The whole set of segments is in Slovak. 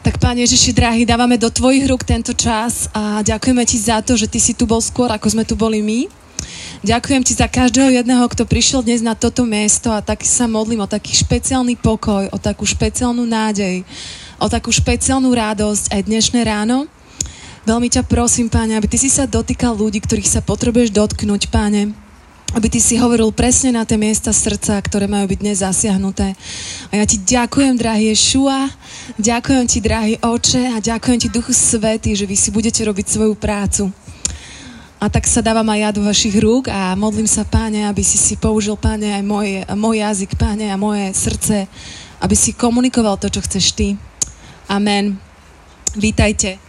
Tak Pán Ježiši drahý, dávame do Tvojich rúk tento čas a ďakujeme Ti za to, že Ty si tu bol skôr, ako sme tu boli my. Ďakujem Ti za každého jedného, kto prišiel dnes na toto miesto a tak sa modlím o taký špeciálny pokoj, o takú špeciálnu nádej, o takú špeciálnu radosť aj dnešné ráno. Veľmi ťa prosím, Páne, aby Ty si sa dotýkal ľudí, ktorých sa potrebuješ dotknúť, Páne. Aby Ty si hovoril presne na tie miesta srdca, ktoré majú byť dnes zasiahnuté. A ja Ti ďakujem, drahý Ješua, ďakujem Ti, drahý Oče, a ďakujem Ti, Duchu Svätý, že Vy si budete robiť svoju prácu. A tak sa dávam aj ja do vašich rúk a modlím sa, Páne, aby si použil, Páne, aj môj jazyk, Páne, a moje srdce, aby si komunikoval to, čo chceš Ty. Amen. Vítajte.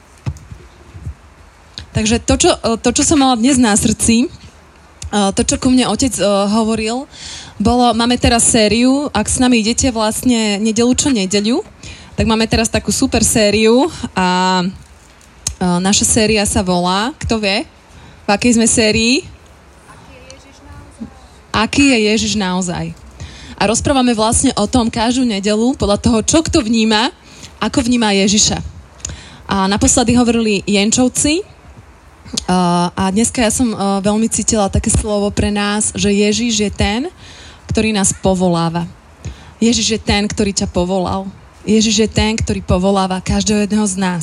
Takže to, čo som mala dnes na srdci, to, čo ku mne otec hovoril, máme teraz sériu, ak s nami idete vlastne nedeľu čo nedeľu, tak máme teraz takú super sériu a naša séria sa volá, kto vie, v akej sme sérii? Aký je Ježiš naozaj? A rozprávame vlastne o tom každú nedeľu, podľa toho, čo kto vníma, ako vníma Ježiša. A naposledy hovorili Jenčovci, a dneska ja som veľmi cítila také slovo pre nás, že Ježiš je ten, ktorý nás povoláva. Ježiš je ten, ktorý ťa povolal. Ježiš je ten, ktorý povoláva každého jedného z nás.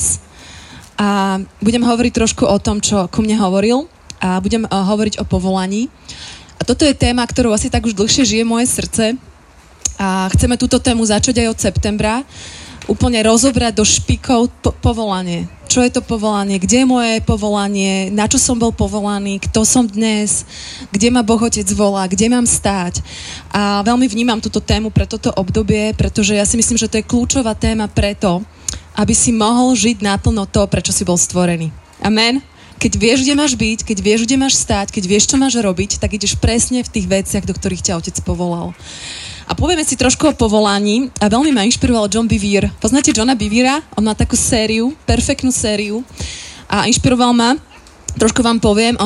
A budem hovoriť trošku o tom, čo ku mne hovoril, a budem hovoriť o povolaní. A toto je téma, ktorú asi tak už dlhšie žije moje srdce. A chceme túto tému začať aj od septembra. Úplne rozobrať do špikov povolanie. Čo je to povolanie? Kde je moje povolanie? Na čo som bol povolaný? Kto som dnes? Kde ma Boh Otec volá? Kde mám stáť? A veľmi vnímam túto tému pre toto obdobie, pretože ja si myslím, že to je kľúčová téma preto, aby si mohol žiť naplno to, prečo si bol stvorený. Amen? Keď vieš, kde máš byť, keď vieš, kde máš stáť, keď vieš, čo máš robiť, tak ideš presne v tých veciach, do ktorých ťa Otec povolal. A povieme si trošku o povolaní a veľmi ma inšpiroval John Bevere. Poznáte Johna Bevera? On má takú sériu, perfektnú sériu a inšpiroval ma. Trošku vám poviem,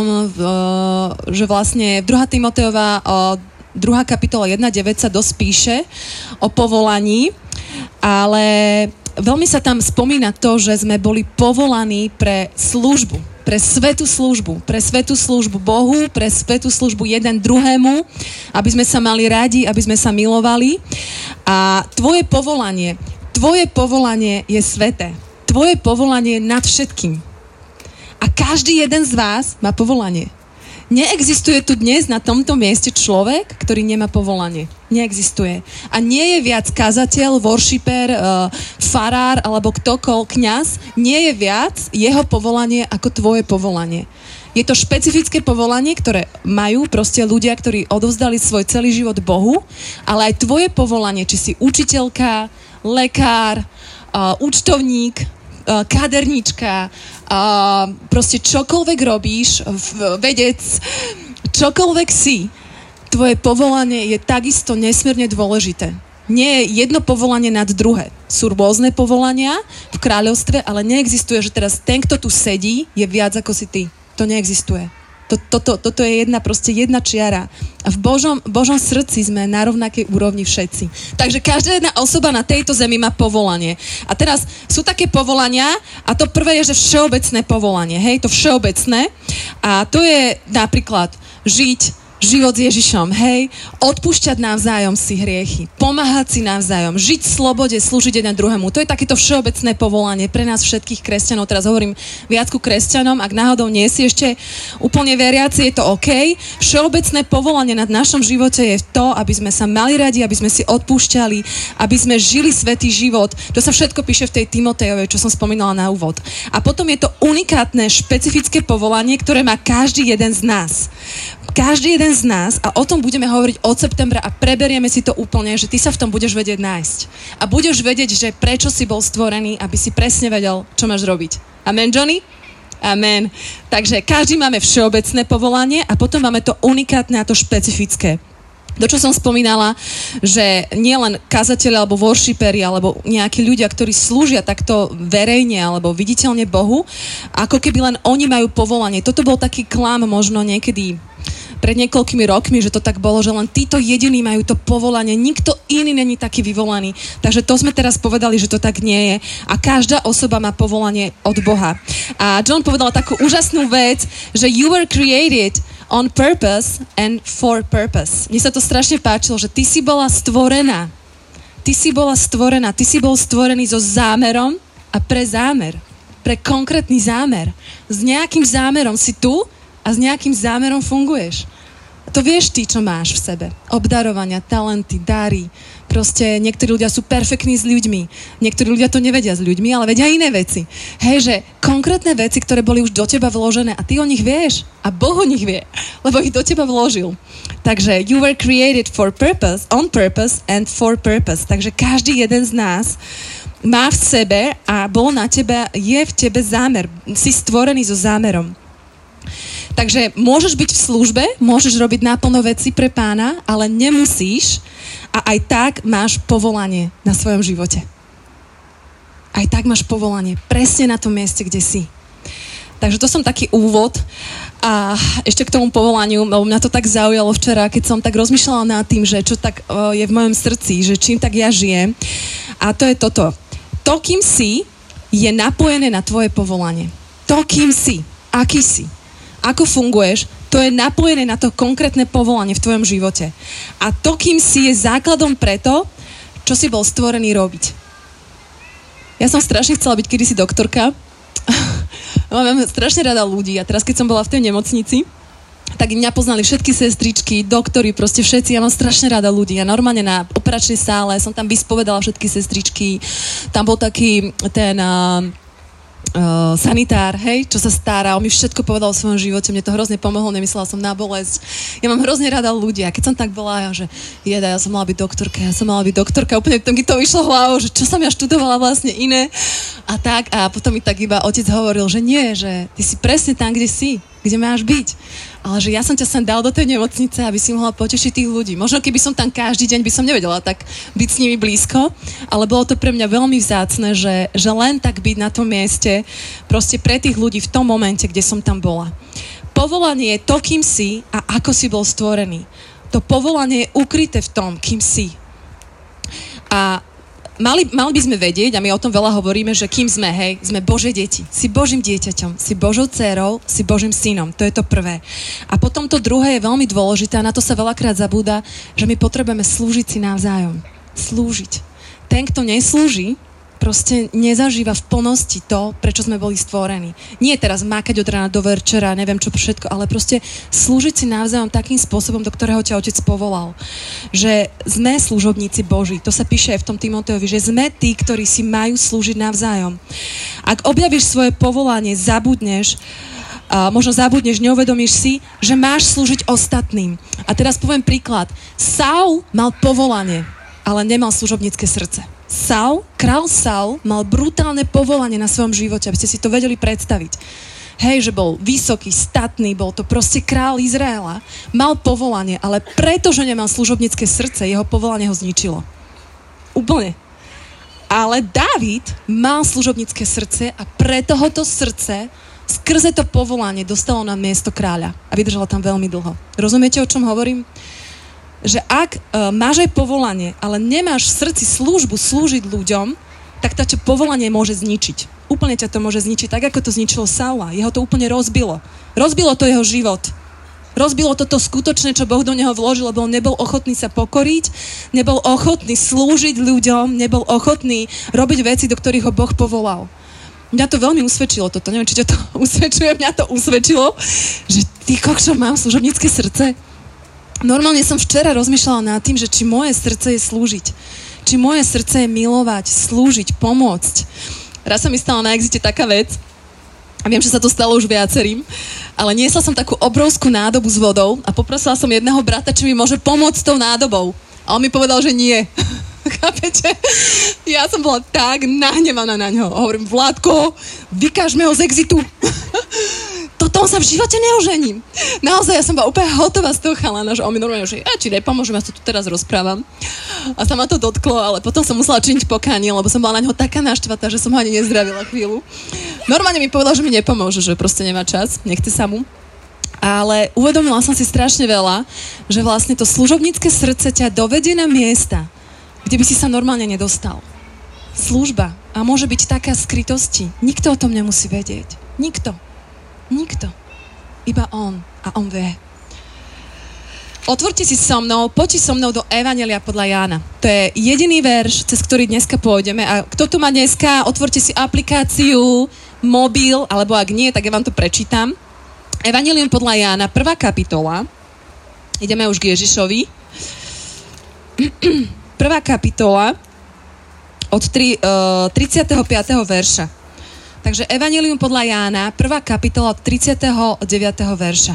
že vlastne 2. Timotejova 2. kapitola 1.9 sa dosť píše o povolaní, ale veľmi sa tam spomína to, že sme boli povolaní pre službu. Pre svätú službu Bohu, pre svätú službu jeden druhému, aby sme sa mali radi, aby sme sa milovali. A tvoje povolanie je sväté. Tvoje povolanie je nad všetkým. A každý jeden z vás má povolanie. Neexistuje tu dnes na tomto mieste človek, ktorý nemá povolanie. Neexistuje. A nie je viac kazateľ, worshiper, farár alebo ktokoľvek kňaz, nie je viac jeho povolanie ako tvoje povolanie. Je to špecifické povolanie, ktoré majú proste ľudia, ktorí odovzdali svoj celý život Bohu, ale aj tvoje povolanie, či si učiteľka, lekár, účtovník, kaderníčka, proste čokoľvek robíš, vedec, čokoľvek si, tvoje povolanie je takisto nesmierne dôležité. Nie je jedno povolanie nad druhé. Sú rôzne povolania v kráľovstve, ale neexistuje, že teraz ten, kto tu sedí, je viac ako si ty. To neexistuje. Toto je jedna čiara. A v Božom srdci sme na rovnakej úrovni všetci. Takže každá jedna osoba na tejto zemi má povolanie. A teraz sú také povolania a to prvé je, že všeobecné povolanie. Hej, to všeobecné. A to je napríklad žiť život s Ježišom, hej, odpúšťať navzájom si hriechy, pomáhať si navzájom, žiť v slobode, slúžiť jeden druhému. To je takéto všeobecné povolanie pre nás všetkých kresťanov. Teraz hovorím viac ku kresťanom, ak náhodou nie si ešte úplne veriaci, je to OK. Všeobecné povolanie nad našom živote je to, aby sme sa mali radi, aby sme si odpúšťali, aby sme žili svätý život. To sa všetko píše v tej Timotejovej, čo som spomínala na úvod. A potom je to unikátne, špecifické povolanie, ktoré má každý jeden z nás. Každý jeden z nás, a o tom budeme hovoriť od septembra a preberieme si to úplne, že ty sa v tom budeš vedieť nájsť. A budeš vedieť, že prečo si bol stvorený, aby si presne vedel, čo máš robiť. Amen, Johnny? Amen. Takže každý máme všeobecné povolanie a potom máme to unikátne a to špecifické. To, čo som spomínala, že nie len kazatelia alebo worshiperi alebo nejakí ľudia, ktorí slúžia takto verejne alebo viditeľne Bohu, ako keby len oni majú povolanie. Toto bol taký klam možno niekedy pred niekoľkými rokmi, že to tak bolo, že len títo jediní majú to povolanie, nikto iný není taký vyvolaný. Takže to sme teraz povedali, že to tak nie je. A každá osoba má povolanie od Boha. A John povedal takú úžasnú vec, že you were created on purpose and for purpose. Mne sa to strašne páčilo, že ty si bola stvorená. Ty si bola stvorená, ty si bol stvorený so zámerom a pre zámer. Pre konkrétny zámer. S nejakým zámerom si tu a s nejakým zámerom funguješ. To vieš ty, čo máš v sebe. Obdarovania, talenty, dary. Proste niektorí ľudia sú perfektní s ľuďmi. Niektorí ľudia to nevedia s ľuďmi, ale vedia iné veci. Hej, že konkrétne veci, ktoré boli už do teba vložené a ty o nich vieš. A Boh o nich vie, lebo ich do teba vložil. Takže you were created for purpose, on purpose and for purpose. Takže každý jeden z nás má v sebe a bol na tebe, je v tebe zámer. Si stvorený so zámerom. Takže môžeš byť v službe, môžeš robiť náplno veci pre Pána, ale nemusíš a aj tak máš povolanie na svojom živote. Aj tak máš povolanie presne na tom mieste, kde si. Takže to som taký úvod a ešte k tomu povolaniu, lebo mňa to tak zaujalo včera, keď som tak rozmýšľala nad tým, že čo tak je v mojom srdci, že čím tak ja žijem. A to je toto. To, kým si, je napojené na tvoje povolanie. To, kým si, aký si, ako funguješ, to je napojené na to konkrétne povolanie v tvojom živote. A to, kým si, je základom preto, čo si bol stvorený robiť. Ja som strašne chcela byť kedysi doktorka. Mám strašne rada ľudí a teraz, keď som bola v tej nemocnici, tak mňa poznali všetky sestričky, doktori, proste všetci. Ja mám strašne rada ľudí. Ja normálne na operačnej sále som tam vyspovedala všetky sestričky. Tam bol taký ten sanitár, hej, čo sa stará, on mi všetko povedal o svojom živote, mne to hrozne pomohlo, nemyslela som na bolesť. Ja mám hrozne rada ľudí a keď som tak bola, že ja som mala byť doktorka, úplne to mi to vyšlo hlavou, že čo som ja študovala vlastne iné a tak, a potom mi tak iba otec hovoril, že nie, že ty si presne tam, kde si, kde máš byť. Ale že ja som ťa sem dal do tej nemocnice, aby si mohla potešiť tých ľudí. Možno keby som tam každý deň, by som nevedela tak byť s nimi blízko, ale bolo to pre mňa veľmi vzácne, že len tak byť na tom mieste, proste pre tých ľudí v tom momente, kde som tam bola. Povolanie je to, kým si a ako si bol stvorený. To povolanie je ukryté v tom, kým si. A Mali by sme vedieť, a my o tom veľa hovoríme, že kým sme, hej, sme Božie deti. Si Božím dieťaťom, si Božou dcérou, si Božím synom. To je to prvé. A potom to druhé je veľmi dôležité, a na to sa veľakrát zabúda, že my potrebujeme slúžiť si navzájom. Slúžiť. Ten, kto neslúži, proste nezažíva v plnosti to, prečo sme boli stvorení. Nie teraz mákať od rána do večera, neviem čo všetko, ale proste slúžiť si navzájom takým spôsobom, do ktorého ťa Otec povolal. Že sme služobníci Boží. To sa píše aj v tom Timotejovi, že sme tí, ktorí si majú slúžiť navzájom. Ak objavíš svoje povolanie, možno zabudneš, neuvedomíš si, že máš slúžiť ostatným. A teraz poviem príklad. Saul mal povolanie, ale nemal služobnícke srdce. Král Saul mal brutálne povolanie na svojom živote, aby ste si to vedeli predstaviť. Hej, že bol vysoký, statný, bol to proste král Izraela. Mal povolanie, ale pretože nemal služobnícke srdce, jeho povolanie ho zničilo. Úplne. Ale Dávid mal služobnícke srdce a preto ho to srdce skrze to povolanie dostalo na miesto kráľa a vydržalo tam veľmi dlho. Rozumiete, o čom hovorím? Že ak máš aj povolanie, ale nemáš v srdci službu slúžiť ľuďom, tak to povolanie môže zničiť. Úplne ťa to môže zničiť, tak ako to zničilo Saula. Jeho to úplne rozbilo. Rozbilo to jeho život. Rozbilo to skutočné, čo Boh do neho vložil, lebo on nebol ochotný sa pokoriť, nebol ochotný slúžiť ľuďom, nebol ochotný robiť veci, do ktorých ho Boh povolal. Mňa to veľmi usvedčilo toto. Neviem, či ťa to usvedčuje. Mňa to usvedčilo, že ty kokšo, mám služobnícke srdce. Normálne som včera rozmýšľala nad tým, že či moje srdce je slúžiť. Či moje srdce je milovať, slúžiť, pomôcť. Raz sa mi stala na Exite taká vec, a viem, že sa to stalo už viacerým, ale niesla som takú obrovskú nádobu s vodou a poprosila som jedného brata, či mi môže pomôcť s tou nádobou. A on mi povedal, že nie. Chápete? Ja som bola tak nahnevaná na ňo. Hovorím, Vládko, vykážme ho z Exitu. Toto sa v živote neožením. Naozaj, ja som bola úplne hotová z toho chalana, že on mi normálne, že či nepomôžem, ja sa tu teraz rozprávam. A sa ma to dotklo, ale potom som musela činiť pokánie, lebo som bola na ňo taká naštvatá, že som ho ani nezdravila chvíľu. Normálne mi povedal, že mi nepomôže, že proste nemá čas, nechce sa mu. Ale uvedomila som si strašne veľa, že vlastne to služobnícke srdce ťa dovedie na miesta, kde by si sa normálne nedostal. Služba. A môže byť taká skrytosti. Nikto o tom nemusí vedieť. Nikto. Iba on. A on vie. Otvorte si so mnou, poďte so mnou do Evanjelia podľa Jána. To je jediný verš, cez ktorý dneska pôjdeme. A kto tu má dneska, otvorte si aplikáciu, mobil, alebo ak nie, tak ja vám to prečítam. Evanjelium podľa Jána, 1. kapitola. Ideme už k Ježišovi. 1. kapitola od 35. verša. Takže Evanjelium podľa Jána, 1. kapitola od 39. verša.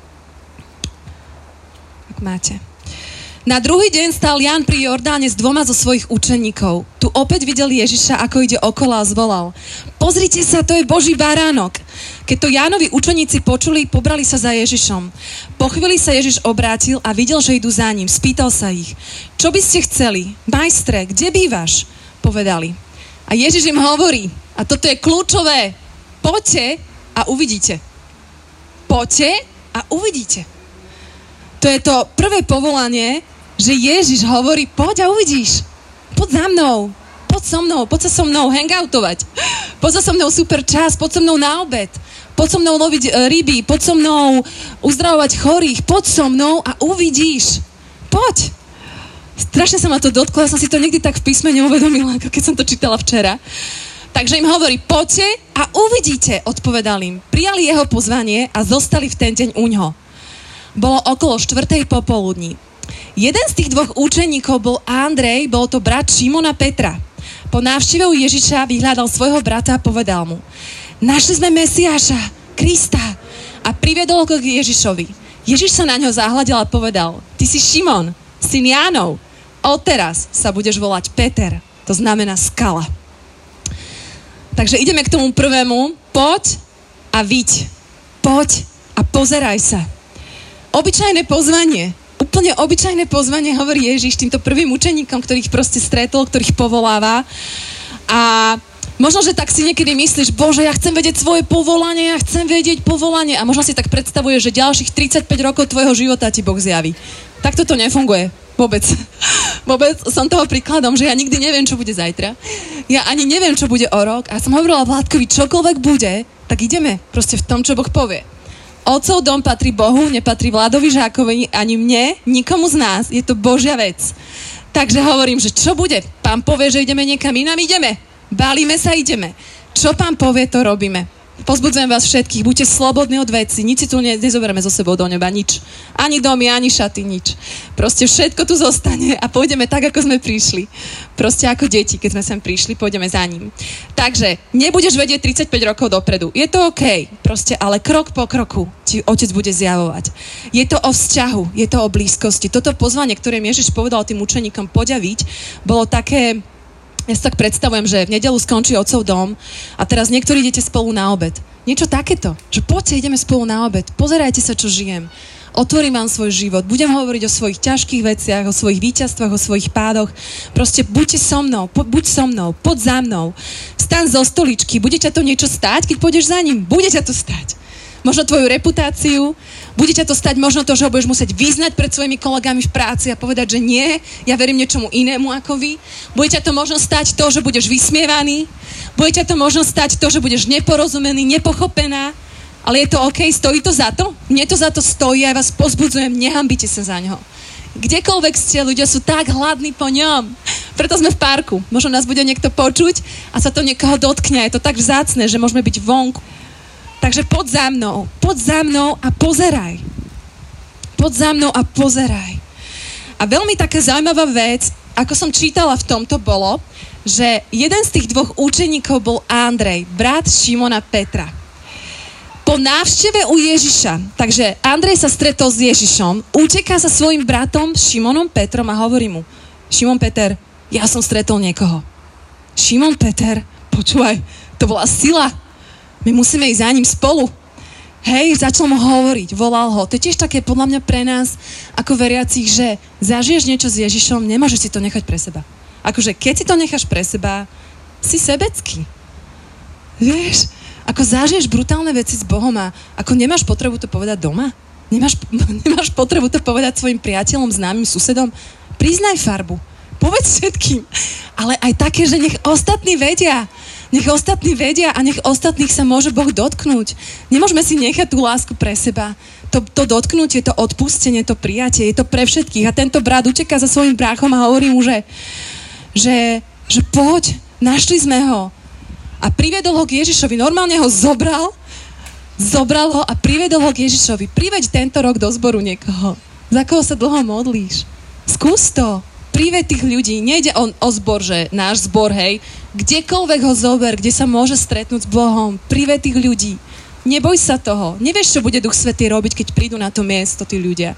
Ak máte. Na druhý deň stál Ján pri Jordáne s 2 zo svojich učeníkov. Tu opäť videl Ježiša, ako ide okolo a zvolal: Pozrite sa, to je Boží baránok. Keď to Jánovi učeníci počuli, pobrali sa za Ježišom. Po chvíli sa Ježiš obrátil a videl, že idú za ním. Spýtal sa ich: Čo by ste chceli? Majstre, kde bývaš? Povedali. A Ježiš im hovorí, a toto je kľúčové: Poďte a uvidíte. Poďte a uvidíte. To je to prvé povolanie, že Ježiš hovorí: Poď a uvidíš. Poď za mnou. Poď so mnou. Poď sa so mnou hangoutovať. Poď sa so mnou super čas. Poď so mnou na obed. Poď so mnou loviť ryby. Poď so mnou uzdravovať chorých. Poď so mnou a uvidíš. Poď. Strašne sa ma to dotklo. Ja som si to nikdy tak v písme neuvedomila, ako keď som to čítala včera. Takže im hovorí: Poďte a uvidíte, odpovedal im. Prijali jeho pozvanie a zostali v ten deň uňho. Bolo okolo 4:00 popoludní. Jeden z tých 2 učeníkov bol Andrej, bol to brat Šimona Petra. Po návšteve u Ježiša vyhľadal svojho brata a povedal mu: Našli sme Mesiáša, Krista. A priviedol ho k Ježišovi. Ježiš sa na ňo zahľadil a povedal: Ty si Šimon, syn Jánov. Odteraz sa budeš volať Peter. To znamená skala. Takže ideme k tomu prvému. Poď a viď. Poď a pozeraj sa. Obyčajné pozvanie. Úplne obyčajné pozvanie hovorí Ježiš týmto prvým učeníkom, ktorých proste stretol, ktorých povoláva. A možno, že tak si niekedy myslíš: Bože, ja chcem vedieť svoje povolanie, ja chcem vedieť povolanie. A možno si tak predstavuješ, že ďalších 35 rokov tvojho života ti Boh zjaví. Tak toto nefunguje. Vôbec. Vôbec som toho príkladom, že ja nikdy neviem, čo bude zajtra. Ja ani neviem, čo bude o rok. A som hovorila Vládkovi: čokoľvek bude, tak ideme proste v tom, čo Boh povie. Otcov dom patrí Bohu, nepatrí Vládovi Žákovi, ani mne, nikomu z nás. Je to Božia vec. Takže hovorím, že čo bude? Pán povie, že ideme niekam inám, ideme. Balíme sa, ideme. Čo Pán povie, to robíme. Pozbudzujem vás všetkých, buďte slobodní od veci, nič si tu nezoberieme so sebou do neba, nič. Ani domy, ani šaty, nič. Proste všetko tu zostane a pôjdeme tak, ako sme prišli. Proste ako deti, keď sme sem prišli, pôjdeme za ním. Takže nebudeš vedieť 35 rokov dopredu. Je to OK, proste, ale krok po kroku ti Otec bude zjavovať. Je to o vzťahu, je to o blízkosti. Toto pozvanie, ktoré Ježiš povedal tým učeníkom poďaviť, bolo také. Ja si tak predstavujem, že v nedeľu skončí Otcov dom a teraz niektorí idete spolu na obed. Niečo takéto, že poďte, ideme spolu na obed, pozerajte sa, čo žijem. Otvorím vám svoj život, budem hovoriť o svojich ťažkých veciach, o svojich víťazstvách, o svojich pádoch. Proste buďte so mnou, buď so mnou, poď za mnou. Vstaň zo stoličky, bude ťa to niečo stáť, keď pôjdeš za ním? Bude ťa to stáť. Možno tvoju reputáciu, bude ťa to stať možno to, že ho budeš musieť vyznať pred svojimi kolegami v práci a povedať, že nie, ja verím niečomu inému ako vy. Bude ťa to možno stať to, že budeš vysmievaný. Bude ťa to možno stať to, že budeš neporozumený, nepochopená. Ale je to OK, stojí to za to? Mne to za to stojí a ja vás pozbudzujem, nehambite sa za ňo. Kdekoľvek ste, ľudia sú tak hladní po ňom. Preto sme v parku. Možno nás bude niekto počuť a sa to niekoho dotkne. Je to tak vzácne, že môžeme byť vonku. Takže poď za mnou a pozeraj. Poď za mnou a pozeraj. A veľmi taká zaujímavá vec, ako som čítala v tomto bolo, že jeden z tých 2 učeníkov bol Andrej, brat Šimona Petra. Po návšteve u Ježiša, takže Andrej sa stretol s Ježišom, uteká sa svojim bratom Šimonom Petrom a hovorí mu: Šimon Peter, ja som stretol niekoho. Šimon Peter, počúvaj, to bola sila. My musíme ísť za ním spolu. Hej, začal mu hovoriť, volal ho. To je tiež také podľa mňa pre nás, ako veriacich, že zažiješ niečo s Ježišom, nemôžeš si to nechať pre seba. Akože keď si to necháš pre seba, si sebecký. Vieš? Ako zažiješ brutálne veci s Bohom a ako nemáš potrebu to povedať doma? Nemáš potrebu to povedať svojim priateľom, známym, susedom? Priznaj farbu. Povedz všetkým. Ale aj také, že nech ostatní vedia. Nech ostatní vedia a nech ostatných sa môže Boh dotknúť. Nemôžeme si nechať tú lásku pre seba. To dotknutie, to odpustenie, to prijatie, je to pre všetkých. A tento brat uteká za svojím bráchom a hovorí mu, že poď, našli sme ho. A priviedol ho k Ježišovi. Normálne ho zobral ho a priviedol ho k Ježišovi. Priveď tento rok do zboru niekoho. Za koho sa dlho modlíš? Skús to. Priveď tých ľudí. Nejde o zbor, že náš zbor, hej. Kdekoľvek ho zober, kde sa môže stretnúť s Bohom. Priveď tých ľudí. Neboj sa toho. Nevieš, čo bude Duch Svätý robiť, keď prídu na to miesto tí ľudia.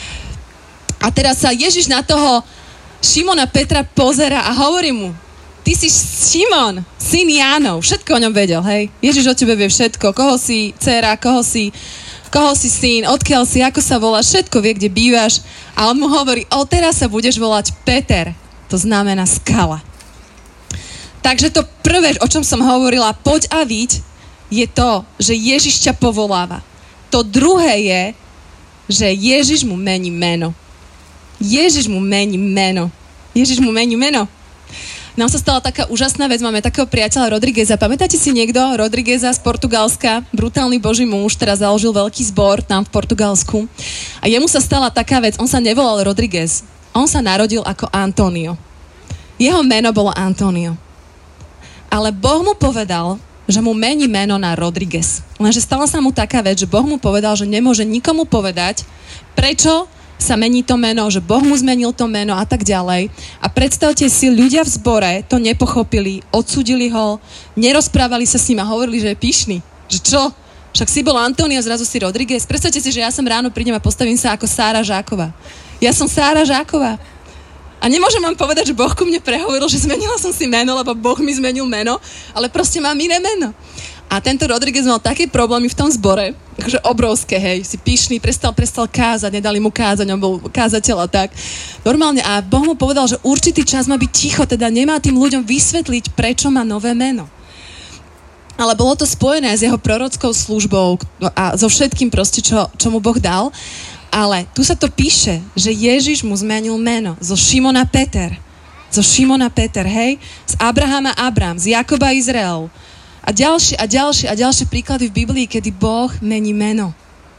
A teraz sa Ježiš na toho Šimona Petra pozerá a hovorí mu: ty si Šimon, syn Jánov. Všetko o ňom vedel, hej. Ježiš o tebe vie všetko. Koho si dcera, koho si syn, odkiaľ si, ako sa voláš, všetko vie, kde bývaš. A on mu hovorí: teraz sa budeš volať Peter. To znamená skala. Takže to prvé, o čom som hovorila, poď a viď, je to, že Ježiš ťa povoláva. To druhé je, že Ježiš mu mení meno. Ježiš mu mení meno. Nám sa stala taká úžasná vec, máme takého priateľa Rodrigueza. Pamätáte si niekto Rodrigueza z Portugalska? Brutálny Boží muž, teraz založil veľký zbor tam v Portugalsku. A jemu sa stala taká vec, on sa nevolal Rodriguez, on sa narodil ako Antonio. Jeho meno bolo Antonio. Ale Boh mu povedal, že mu mení meno na Rodriguez. Lenže stala sa mu taká vec, že Boh mu povedal, že nemôže nikomu povedať, prečo sa mení to meno, že Boh mu zmenil to meno a tak ďalej. A predstavte si, ľudia v zbore to nepochopili, odsúdili ho, nerozprávali sa s ním a hovorili, že je pyšný. Že čo? Však si bol Antonio, zrazu si Rodriguez. Predstavte si, že ja som ráno prídem a postavím sa ako Sára Žáková. Ja som Sára Žáková. A nemôžem vám povedať, že Boh ku mne prehovoril, že zmenila som si meno, lebo Boh mi zmenil meno, ale proste mám iné meno. A tento Rodriguez mal také problémy v tom zbore, akože obrovské, hej, si pyšný, prestal kázať, nedali mu kázať, on bol kázateľ a tak. Normálne, a Boh mu povedal, že určitý čas má byť ticho, teda nemá tým ľuďom vysvetliť, prečo má nové meno. Ale bolo to spojené s jeho prorockou službou a so všetkým proste, čo mu Boh dal. Ale tu sa to píše, že Ježiš mu zmenil meno zo Šimona Peter, hej, z Abrahama Abram, z Jakoba Izrael. A ďalšie príklady v Biblii, kedy Boh mení meno.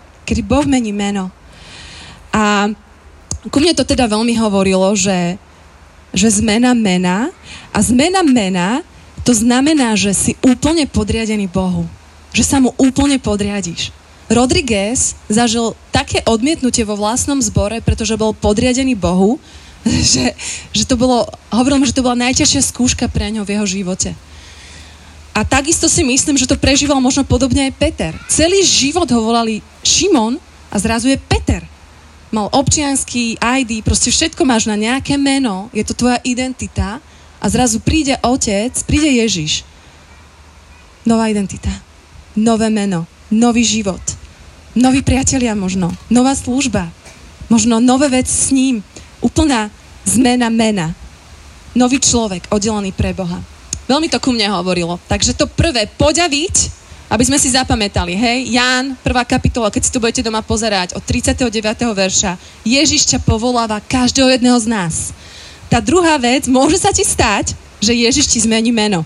A ku mne to teda veľmi hovorilo, že zmena mena, a zmena mena, to znamená, že si úplne podriadený Bohu. Že sa mu úplne podriadiš. Rodriguez zažil také odmietnutie vo vlastnom zbore, pretože bol podriadený Bohu, že to bolo, hovoril mu, že to bola najťažšia skúška pre ňo v jeho živote. A takisto si myslím, že to prežíval možno podobne aj Peter. Celý život ho volali Šimon a zrazu je Peter. Mal občiansky ID, proste všetko máš na nejaké meno, je to tvoja identita a zrazu príde Otec, príde Ježiš. Nová identita, nové meno, nový život, noví priatelia možno, nová služba, možno nové veci s ním, úplná zmena mena, nový človek oddelený pre Boha. Veľmi to ku mne hovorilo. Takže to prvé, poď a viď, aby sme si zapamätali, hej, Ján, 1. kapitola, keď si to budete doma pozerať, od 39. verša, Ježiš ťa povoláva každého jedného z nás. Tá druhá vec, môže sa ti stať, že Ježiš ti zmení meno.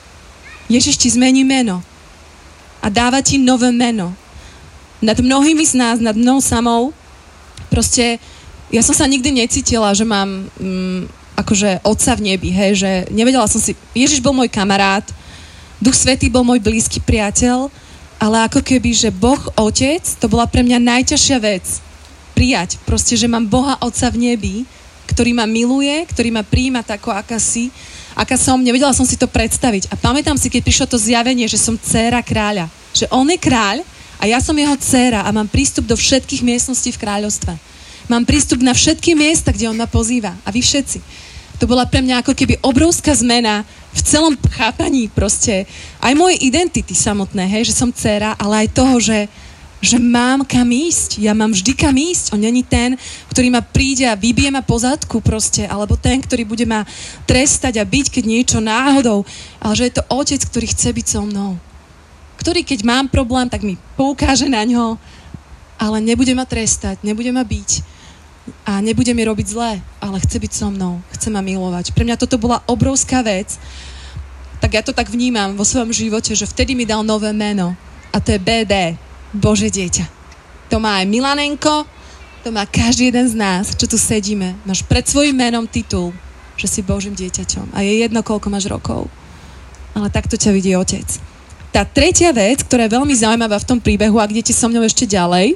A dáva ti nové meno. Nad mnohými z nás, nad mnou samou, proste, ja som sa nikdy necítila, že mám akože Otca v nebi, hej, že nevedela som si, Ježiš bol môj kamarát, Duch Svätý bol môj blízky priateľ, ale ako keby, že Boh Otec, to bola pre mňa najťažšia vec. Prijať, proste, že mám Boha Otca v nebi, ktorý ma miluje, ktorý ma prijíma tako, aká som, nevedela som si to predstaviť. A pamätám si, keď prišlo to zjavenie, že som dcéra kráľa. Že on je kráľ a ja som jeho dcéra a mám prístup do všetkých miestností v kráľovstve. Mám prístup na všetky miesta, kde on ma pozýva. A vy všetci. To bola pre mňa ako keby obrovská zmena v celom chápaní proste. Aj mojej identity samotné, hej, že som dcéra, ale aj toho, že mám kam ísť. Ja mám vždy kam ísť. On není ten, ktorý ma príde a vybije ma po zadku proste, alebo ten, ktorý bude ma trestať a byť, keď niečo náhodou. Ale že je to Otec, ktorý chce byť so mnou. ktorý keď mám problém, tak mi poukáže na ňo, ale nebude ma trestať, nebude ma biť a nebude mi robiť zlé, ale chce byť so mnou, chce ma milovať. Pre mňa toto bola obrovská vec. Tak ja to tak vnímam vo svojom živote, že vtedy mi dal nové meno a to je BD, Božie dieťa. To má aj Milanenko, to má každý jeden z nás, čo tu sedíme. Máš pred svojím menom titul, že si Božím dieťaťom a je jedno, koľko máš rokov. Ale takto ťa vidí Otec. Tá tretia vec, ktorá je veľmi zaujímavá v tom príbehu a kde ti so mnou ešte ďalej,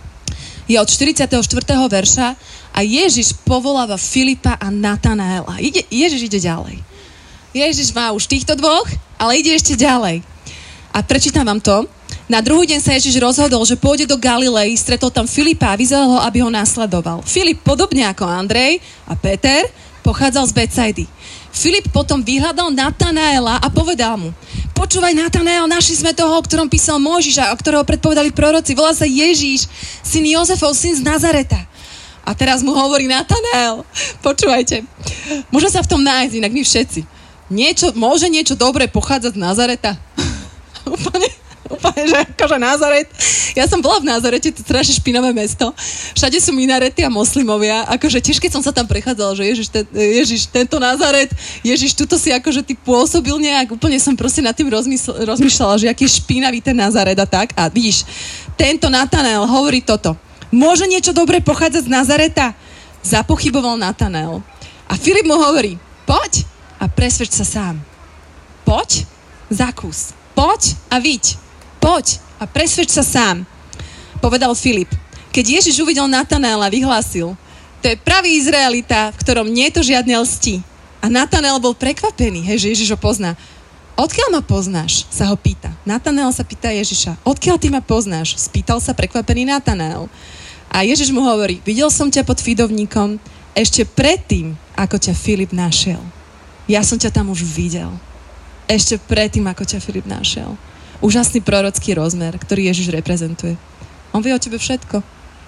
je od 44. verša a Ježiš povoláva Filipa a Natanaela. Ježiš ide ďalej. Ježiš má už týchto dvoch, ale ide ešte ďalej. A prečítam vám to. Na druhý deň sa Ježiš rozhodol, že pôjde do Galilei, stretol tam Filipa a vyzval ho, aby ho nasledoval. Filip, podobne ako Andrej a Peter, pochádzal z Betsaidy. Filip potom vyhľadal Natanaela a povedal mu: počúvaj, Natanael, našli sme toho, o ktorom písal Mojžiš a o ktorého predpovedali proroci. Volá sa Ježiš, syn Jozefov, syn z Nazareta. A teraz mu hovorí Natanael: počúvajte, môže sa v tom nájsť, inak my všetci. Môže niečo dobré pochádzať z Nazareta? úplne, že akože Nazaret. Ja som bola v Nazarete, to je strašne špinavé mesto. Všade sú minarety a moslimovia. Akože tiež, keď som sa tam prechádzala, že Ježiš, tento Nazaret, Ježiš, tuto si akože ty pôsobil nejak. Úplne som proste nad tým rozmýšľala, že aký je špinavý ten Nazaret a tak. A vidíš, tento Natanael hovorí toto: môže niečo dobré pochádzať z Nazareta? Zapochyboval Natanael. A Filip mu hovorí: poď a presvedč sa sám. Poď, zakús. Poď a viď. Poď a presvedč sa sám. Povedal Filip. Keď Ježiš uvidel Natanaela, vyhlásil: to je pravý Izraelita, v ktorom nie je to žiadne lsti. A Natanael bol prekvapený, že Ježiš ho pozná. Odkiaľ ma poznáš? Sa ho pýta. Natanael sa pýta Ježiša: odkiaľ ty ma poznáš? Spýtal sa prekvapený Natanael. A Ježiš mu hovorí: videl som ťa pod fidovníkom ešte predtým, ako ťa Filip našiel. Ja som ťa tam už videl. Ešte predtým, ako ťa Filip našiel. Úžasný prorocký rozmer, ktorý Ježiš reprezentuje. On vie o tebe všetko.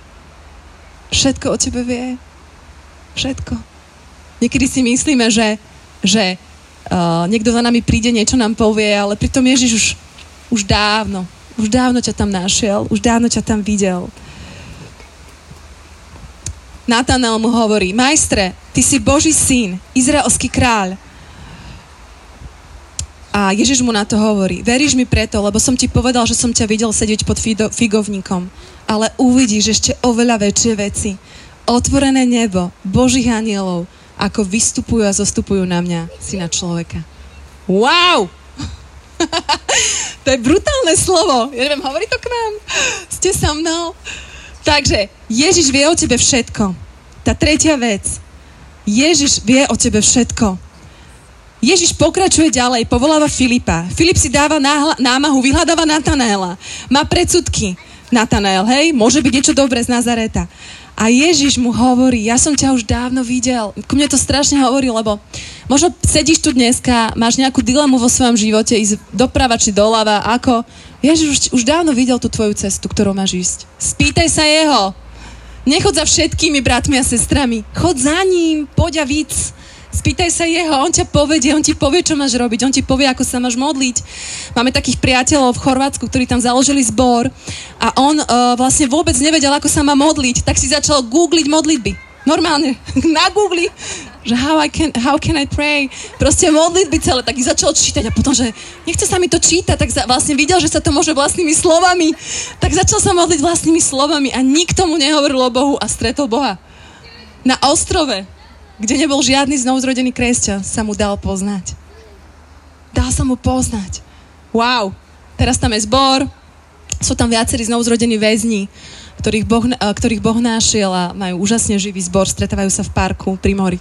Všetko o tebe vie. Všetko. Niekedy si myslíme, že niekto za nami príde, niečo nám povie, ale pritom Ježiš už dávno ťa tam našiel, už dávno ťa tam videl. Natanael mu hovorí: majstre, ty si Boží syn, izraelský kráľ. A Ježiš mu na to hovorí: veríš mi preto, lebo som ti povedal, že som ťa videl sedieť pod figovníkom. Ale uvidíš ešte oveľa väčšie veci. Otvorené nebo, Božích anielov, ako vystupujú a zostupujú na mňa, syna človeka. Wow! To je brutálne slovo. Ja neviem, hovorí to k nám? Ste so mnou? Takže Ježiš vie o tebe všetko. Tá tretia vec. Ježiš vie o tebe všetko. Ježiš pokračuje ďalej, povoláva Filipa. Filip si dáva námahu, vyhľadáva Natanaela. Má predsudky. Natanael, hej, môže byť niečo dobré z Nazareta. A Ježiš mu hovorí: ja som ťa už dávno videl. Ku mne to strašne hovorí, lebo možno sedíš tu dneska, máš nejakú dilemu vo svojom živote, ísť doprava či doľava, ako? Ježiš už dávno videl tú tvoju cestu, ktorou máš ísť. Spýtaj sa jeho. Nechod za všetkými bratmi a sestrami. Chod za ním, poď a víc. Spýtaj sa jeho, on ťa povedie, on ti povie, čo máš robiť, on ti povie, ako sa máš modliť. Máme takých priateľov v Chorvátsku, ktorí tam založili zbor a on vlastne vôbec nevedel, ako sa má modliť, tak si začal googliť modlitby. Normálne, na Google, že how can I pray? Proste modlitby celé, tak ich začal čítať a potom, že nechce sa mi to čítať, tak vlastne videl, že sa to môže vlastnými slovami, tak začal sa modliť vlastnými slovami a nikto mu nehovoril o Bohu a stretol Boha. Na ostrove, kde nebol žiadny znovuzrodený kresťan, sa mu dal poznať. Dal sa mu poznať. Wow. Teraz tam je zbor, sú tam viacerí znovuzrodení väzni, ktorých Boh našiel a majú úžasne živý zbor, stretávajú sa v parku pri mori.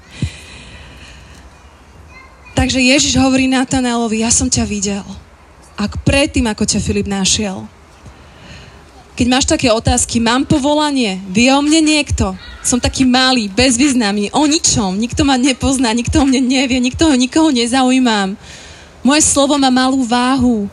Takže Ježiš hovorí Natanaelovi: ja som ťa videl. Predtým, ako ťa Filip našiel. Keď máš také otázky: mám povolanie? Vie o mne niekto? Som taký malý, bezvýznamný, o ničom. Nikto ma nepozná, nikto o mne nevie, nikoho nezaujímam. Moje slovo má malú váhu.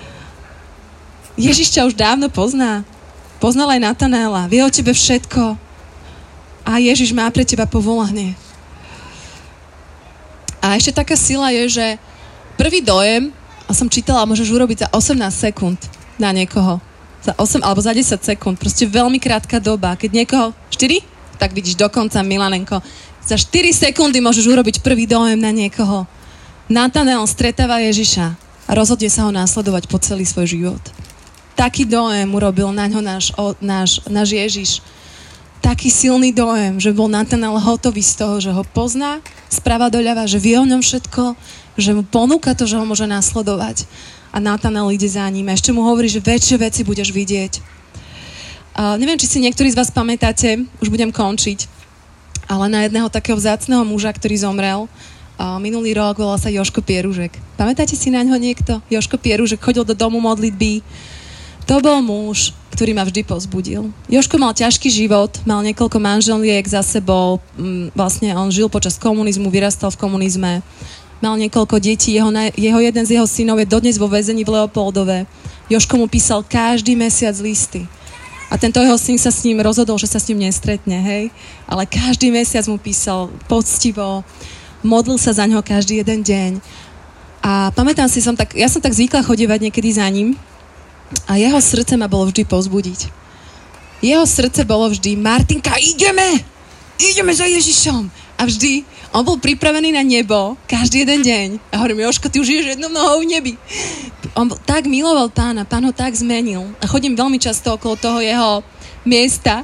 Ježiš ťa už dávno pozná. Poznal aj Natanaela. Vie o tebe všetko. A Ježiš má pre teba povolanie. A ešte taká sila je, že prvý dojem A som čítala, môžeš urobiť za 18 sekúnd na niekoho. Za 8 alebo za 10 sekúnd. Proste veľmi krátka doba. Keď niekoho... 4? Tak vidíš dokonca, Milanenko. Za 4 sekundy môžeš urobiť prvý dojem na niekoho. Natanael stretáva Ježiša a rozhodne sa ho následovať po celý svoj život. Taký dojem urobil na ňo náš Ježiš. Taký silný dojem, že bol Natanael hotový z toho, že ho pozná sprava doľava, že vie o ňom všetko, že mu ponúka to, že ho môže nasledovať. A Natanael ide za ním. A ešte mu hovorí, že väčšie veci budeš vidieť. Neviem, či si niektorí z vás pamätáte, už budem končiť, ale na jedného takého vzácneho muža, ktorý zomrel minulý rok, volal sa Jožko Pieružek. Pamätáte si na ňo niekto? Jožko Pieružek chodil do domu modlitby. To bol muž, ktorý ma vždy povzbudil. Jožko mal ťažký život, mal niekoľko manželiek za sebou, vlastne on žil počas komunizmu, vyrastal v komunizme, mal niekoľko detí, jeden z jeho synov je dodnes vo väzení v Leopoldove. Jožko mu písal každý mesiac listy. A tento jeho syn sa s ním rozhodol, že sa s ním nestretne, hej? Ale každý mesiac mu písal poctivo, modlil sa za ňoho každý jeden deň. A pamätám si, ja som tak zvykla chodievať niekedy za ním, a jeho srdce ma bolo vždy povzbudiť. Jeho srdce bolo vždy, Martinka, ideme za Ježišom. A vždy, on bol pripravený na nebo každý jeden deň. A hovorím, Jožko, ty už žiješ jednou nohou v nebi. On tak miloval Pána, Pán ho tak zmenil. A chodím veľmi často okolo toho jeho miesta,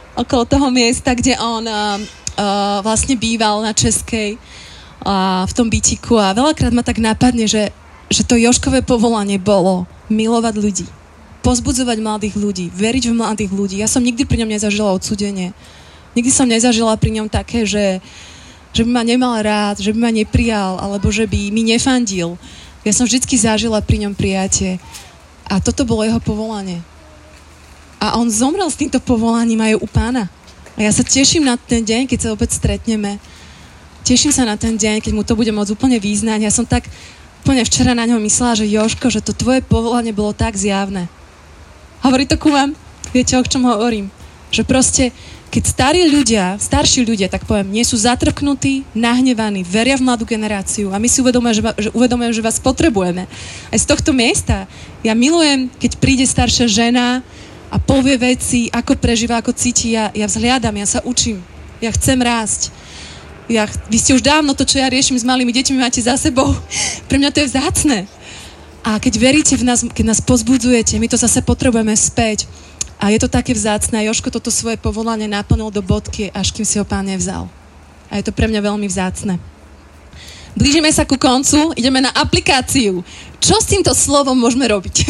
kde on vlastne býval na Českej, v tom bytiku. A veľakrát ma tak napadne, že to Jožkové povolanie bolo milovať ľudí, pozbudzovať mladých ľudí, veriť v mladých ľudí. Ja som nikdy pri ňom nezažila odsúdenie. Nikdy som nezažila pri ňom také, že by ma nemal rád, že by ma neprijal, alebo že by mi nefandil. Ja som vždycky zažila pri ňom prijatie. A toto bolo jeho povolanie. A on zomrel s týmto povolaním aj u Pána. A ja sa teším na ten deň, keď sa opäť stretneme. Teším sa na ten deň, keď mu to bude môcť úplne význať. Ja som tak úplne včera na ňo myslela, že Jožko, že to tvoje povolanie bolo tak zjavné. Hovorí to ku vám? Viete, o čom hovorím? Že proste, keď starší ľudia, tak poviem, nie sú zatrpknutí, nahnevaní, veria v mladú generáciu a my si uvedomujeme, že vás potrebujeme. Aj z tohto miesta ja milujem, keď príde staršia žena a povie veci, ako prežíva, ako cíti. Ja vzhliadam, ja sa učím, ja chcem rásť. Vy ste už dávno to, čo ja riešim s malými deťmi, máte za sebou. Pre mňa to je vzácne. A keď veríte v nás, keď nás pozbudzujete, my to zase potrebujeme späť. A je to také vzácne. A Jožko toto svoje povolanie naplnil do bodky, až kým si ho Pán nevzal. A je to pre mňa veľmi vzácne. Blížime sa ku koncu, ideme na aplikáciu. Čo s týmto slovom môžeme robiť?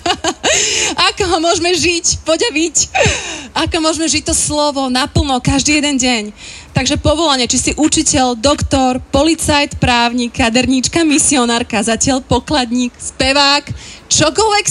Ako ho môžeme žiť, poďaviť? Ako môžeme žiť to slovo naplno každý jeden deň? Takže povolanie, či si učiteľ, doktor, policajt, právnik, kaderníčka, misionár, kazateľ, pokladník, spevák, čokoľvek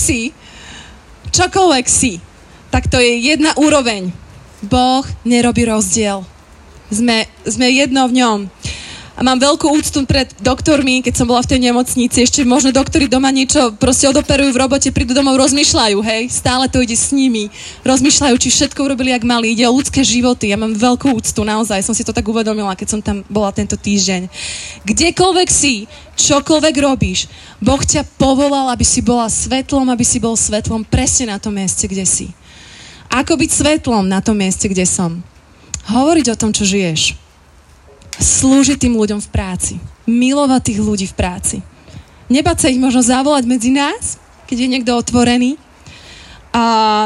si, tak to je jedna úroveň. Boh nerobí rozdiel. Sme jedno v ňom. A mám veľkú úctu pred doktormi, keď som bola v tej nemocnici, ešte možno doktori doma niečo proste odoperujú v robote, prídu domov, rozmýšľajú, hej, stále to ide s nimi, rozmýšľajú, či všetko urobili jak mali, ide o ľudské životy, ja mám veľkú úctu, naozaj, som si to tak uvedomila, keď som tam bola tento týždeň. Kdekoľvek si, čokoľvek robíš, Boh ťa povolal, aby si bola svetlom, aby si bol svetlom presne na tom mieste, kde si. Ako byť svetlom na tom mieste, kde som? Hovoriť o tom, čo žiješ. Slúžiť tým ľuďom v práci. Milovať tých ľudí v práci. Nebáť sa ich možno zavolať medzi nás, keď je niekto otvorený. A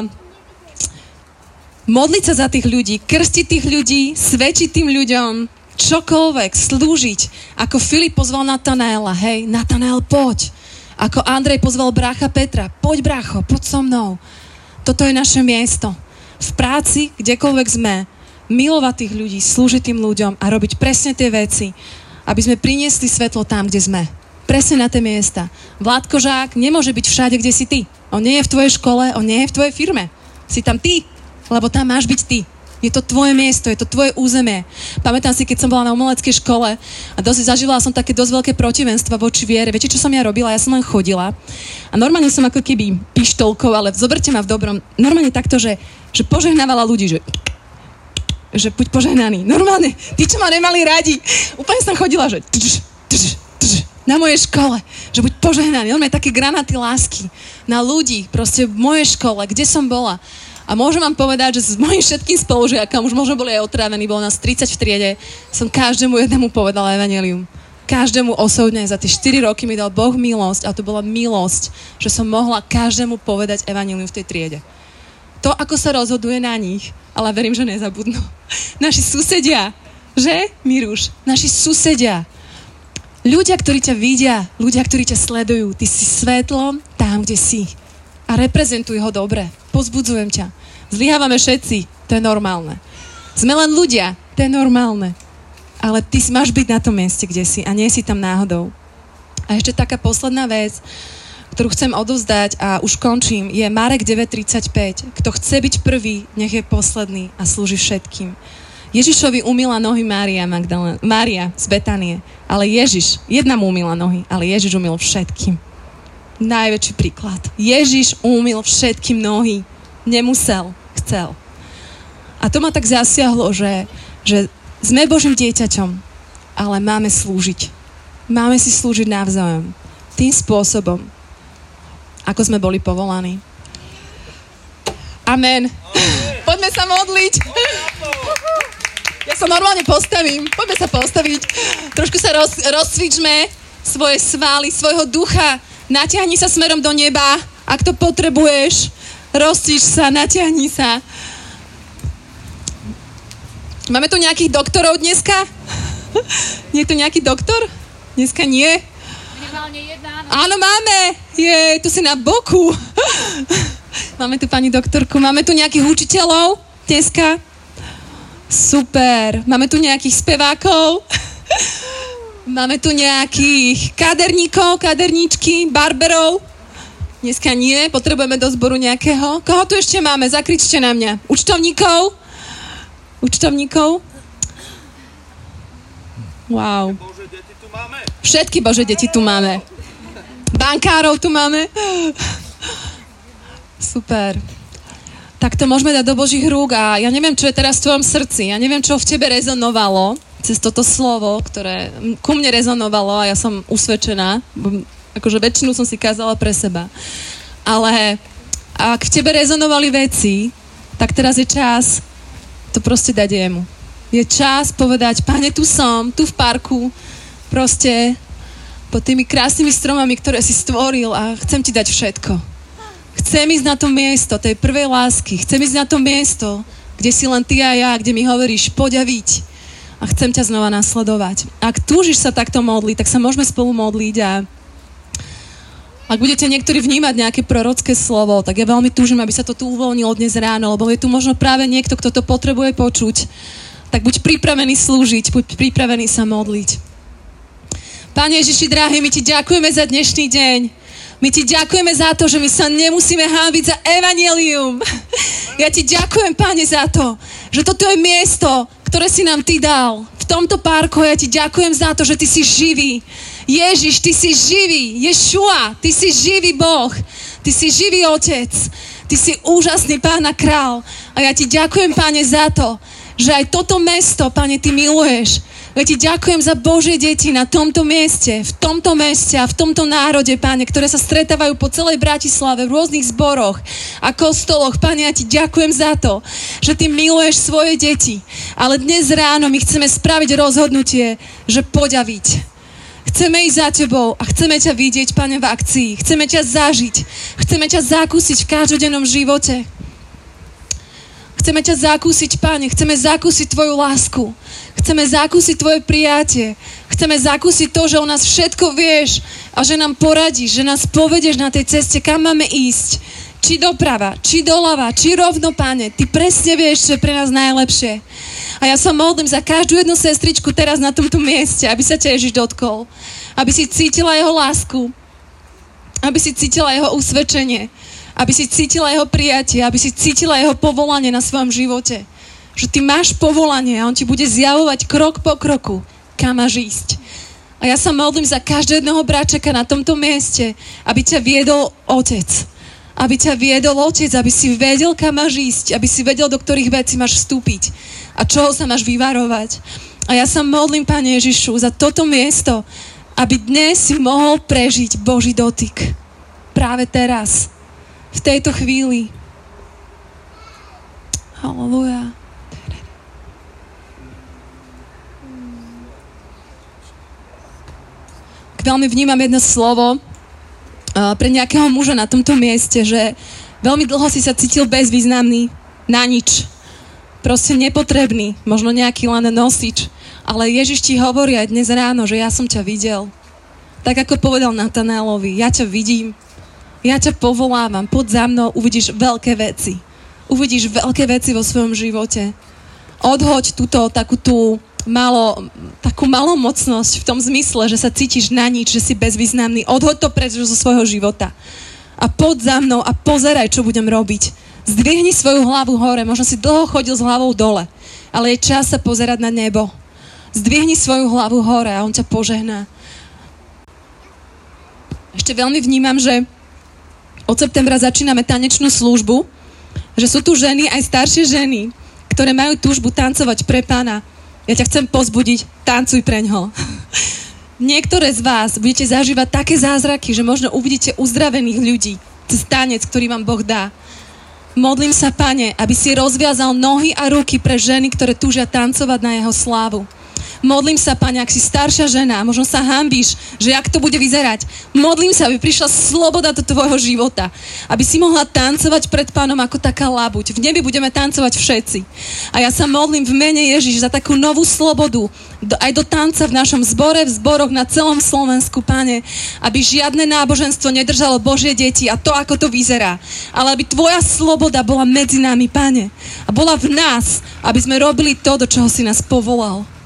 modliť sa za tých ľudí, krstiť tých ľudí, svedčiť tým ľuďom, čokoľvek, slúžiť. Ako Filip pozval Natanaela, hej, Natanael, poď. Ako Andrej pozval brácha Petra, poď brácho, poď so mnou. Toto je naše miesto. V práci, kdekoľvek sme, milovať tých ľudí, slúžiť tým ľuďom a robiť presne tie veci, aby sme priniesli svetlo tam, kde sme. Presne na tie miesta. Vládko Žák nemôže byť všade, kde si ty. On nie je v tvojej škole, on nie je v tvojej firme. Si tam ty, lebo tam máš byť ty. Je to tvoje miesto, je to tvoje územie. Pamätám si, keď som bola na umeleckej škole a zažila som také dosť veľké protivenstva voči viere. Viete, čo som ja robila? Ja som len chodila. A normálne som ako keby pištolkou, ale zoberte ma v dobrom. Normálne takto, že požehnávala ľudí, že buď požehnaný. Normálne, tí, čo ma nemali radi. Úplne som chodila, že na mojej škole, že buď požehnaný. On má také granaty lásky na ľudí, proste v mojej škole, kde som bola. A môžem vám povedať, že s mojim všetkým spolužiakom, už možno boli aj otrávení, bolo nás 30 v triede, som každému jednému povedala evanjelium. Každému osobne za tie 4 roky mi dal Boh milosť a to bola milosť, že som mohla každému povedať evanjelium v tej triede. To, ako sa rozhoduje na nich, ale verím, že nezabudnú. Naši susedia, že, Miruš? Naši susedia. Ľudia, ktorí ťa vidia, ľudia, ktorí ťa sledujú, ty si svetlom tam, kde si. A reprezentuj ho dobre. Pozbudzujem ťa. Zlyhávame všetci, to je normálne. Sme len ľudia, to je normálne. Ale ty máš byť na tom mieste, kde si a nie si tam náhodou. A ešte taká posledná vec, ktorú chcem odovzdať a už končím, je Marek 9.35. Kto chce byť prvý, nech je posledný a slúži všetkým. Ježišovi umýla nohy Mária z Betanie, ale Ježiš, jedna mu umýla nohy, ale Ježiš umýl všetkým. Najväčší príklad. Ježiš umýl všetkým nohy. Nemusel, chcel. A to ma tak zasiahlo, že sme Božím dieťaťom, ale máme slúžiť. Máme si slúžiť navzájom. Tým spôsobom, ako sme boli povolaní. Amen. Poďme sa modliť. Ja sa normálne postavím. Poďme sa postaviť. Trošku sa rozcvičme svoje svaly, svojho ducha. Natiahni sa smerom do neba. Ak to potrebuješ, rozcvič sa, natiahni sa. Máme tu nejakých doktorov dneska? Nie je tu nejaký doktor? Dneska nie? Minimálne jedna, áno. Áno, máme. Je, tu si na boku. Máme tu pani doktorku. Máme tu nejakých učiteľov dneska? Super. Máme tu nejakých spevákov. Máme tu nejakých kaderníkov, kaderníčky, barberov. Dneska nie. Potrebujeme do zboru nejakého. Koho tu ešte máme? Zakričte na mňa. Účtovníkov? Účtovníkov? Wow. Všetky Božie deti tu máme. Bankárov tu máme. Super. Tak to môžeme dať do Božích rúk a ja neviem, čo je teraz v tvojom srdci. Ja neviem, čo v tebe rezonovalo cez toto slovo, ktoré ku mne rezonovalo a ja som usvedčená. Akože väčšinu som si kázala pre seba. Ale ak v tebe rezonovali veci, tak teraz je čas to proste dať jemu. Je čas povedať, Pane, tu som, tu v parku, proste pod tými krásnymi stromami, ktoré si stvoril a chcem ti dať všetko. Chcem ísť na to miesto tej prvej lásky. Chcem ísť na to miesto, kde si len ty a ja, kde mi hovoríš, poď a viď. A chcem ťa znova nasledovať. Ak túžiš sa takto modliť, tak sa môžeme spolu modliť a ak budete niektorí vnímať nejaké prorocké slovo, tak ja veľmi túžim, aby sa to tu uvoľnilo dnes ráno, lebo je tu možno práve niekto, kto to potrebuje počuť. Tak buď pripravený slúžiť, buď pripravený sa modliť. Pane Ježiši drahý, my ti ďakujeme za dnešný deň. My ti ďakujeme za to, že my sa nemusíme hanbiť za evanjelium. Ja ti ďakujem, Pane, za to, že toto je miesto, ktoré si nám ty dal. V tomto parku ja ti ďakujem za to, že ty si živý. Ježiš, ty si živý. Ješua, ty si živý Boh. Ty si živý Otec. Ty si úžasný Pán a Král. A ja ti ďakujem, Pane, za to, že aj toto mesto, Pane, ty miluješ. Ja ti ďakujem za Božie deti na tomto mieste, v tomto meste a v tomto národe, Pane, ktoré sa stretávajú po celej Bratislave v rôznych zboroch a kostoloch. Pane, ja ti ďakujem za to, že ty miluješ svoje deti. Ale dnes ráno my chceme spraviť rozhodnutie, že poď a viď. Chceme ísť za tebou a chceme ťa vidieť, Pane, v akcii. Chceme ťa zažiť. Chceme ťa zakúsiť v každodennom živote. Chceme ťa zakúsiť, Pane. Chceme zakúsiť tvoju lásku. Chceme zakúsiť tvoje prijatie. Chceme zakúsiť to, že o nás všetko vieš a že nám poradíš, že nás povedieš na tej ceste, kam máme ísť. Či doprava, či doľava, či rovno, Pane. Ty presne vieš, čo je pre nás najlepšie. A ja sa modlím za každú jednu sestričku teraz na tomto mieste, aby sa ťa Ježiš dotkol. Aby si cítila jeho lásku. Aby si cítila jeho usvedčenie. Aby si cítila jeho prijatie. Aby si cítila jeho povolanie na svojom živote. Že ty máš povolanie a on ti bude zjavovať krok po kroku, kam máš ísť. A ja sa modlím za každého jedného bráčeka na tomto mieste, aby ťa viedol Otec. Aby ťa viedol Otec, aby si vedel, kam máš ísť, aby si vedel, do ktorých vecí máš vstúpiť a čoho sa máš vyvarovať. A ja sa modlím, Pane Ježišu, za toto miesto, aby dnes si mohol prežiť Boží dotyk. Práve teraz, v tejto chvíli. Halleluja. Veľmi vnímam jedno slovo pre nejakého muža na tomto mieste, že veľmi dlho si sa cítil bezvýznamný, na nič. Proste nepotrebný, možno nejaký len nosič. Ale Ježiš ti hovorí aj dnes ráno, že ja som ťa videl. Tak ako povedal Natanálovi, ja ťa vidím, ja ťa povolávam, poď za mnou, uvidíš veľké veci. Uvidíš veľké veci vo svojom živote. Odhoď túto takú malomocnosť v tom zmysle, že sa cítiš na nič, že si bezvýznamný. Odhoď to preč zo svojho života. A poď za mnou a pozeraj, čo budem robiť. Zdvihni svoju hlavu hore. Možno si dlho chodil s hlavou dole, ale je čas sa pozerať na nebo. Zdvihni svoju hlavu hore a on ťa požehná. Ešte veľmi vnímam, že od septembra začíname tanečnú službu, že sú tu ženy, aj staršie ženy, ktoré majú túžbu tancovať pre Pána. Ja ťa chcem pozbudiť, tancuj preňho. Niektoré z vás budete zažívať také zázraky, že možno uvidíte uzdravených ľudí cez tanec, ktorý vám Boh dá. Modlím sa, Pane, aby si rozviazal nohy a ruky pre ženy, ktoré túžia tancovať na jeho slávu. Modlím sa, Pane, ak si staršia žena, možno sa hanbíš, že jak to bude vyzerať. Modlím sa, aby prišla sloboda do tvojho života. Aby si mohla tancovať pred Pánom ako taká labuť. V nebi budeme tancovať všetci. A ja sa modlím v mene Ježiš za takú novú slobodu, aj do tanca v našom zbore, v zboroch na celom Slovensku, Pane. Aby žiadne náboženstvo nedržalo Božie deti a to, ako to vyzerá. Ale aby tvoja sloboda bola medzi nami, Pane. A bola v nás, aby sme robili to, do čoho si nás povolal.